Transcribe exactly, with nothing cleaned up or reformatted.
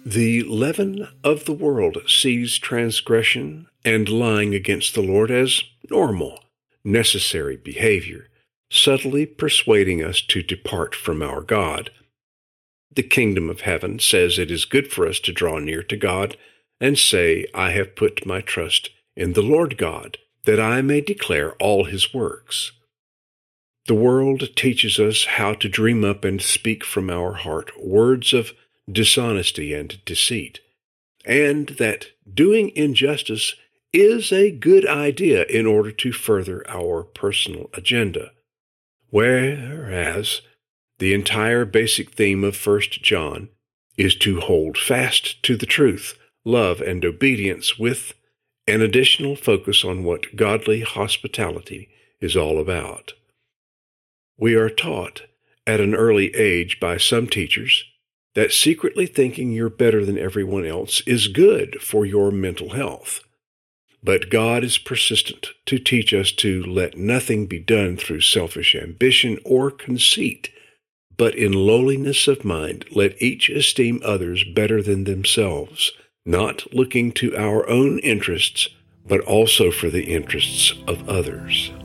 The leaven of the world sees transgression and lying against the Lord as normal, necessary behavior, subtly persuading us to depart from our God. The kingdom of heaven says it is good for us to draw near to God and say, I have put my trust in the Lord God, that I may declare all his works. The world teaches us how to dream up and speak from our heart words of dishonesty and deceit, and that doing injustice is a good idea in order to further our personal agenda. Whereas the entire basic theme of First John is to hold fast to the truth, love, and obedience with an additional focus on what godly hospitality is all about. We are taught at an early age by some teachers that secretly thinking you're better than everyone else is good for your mental health. But God is persistent to teach us to let nothing be done through selfish ambition or conceit, but in lowliness of mind let each esteem others better than themselves, not looking to our own interests, but also for the interests of others.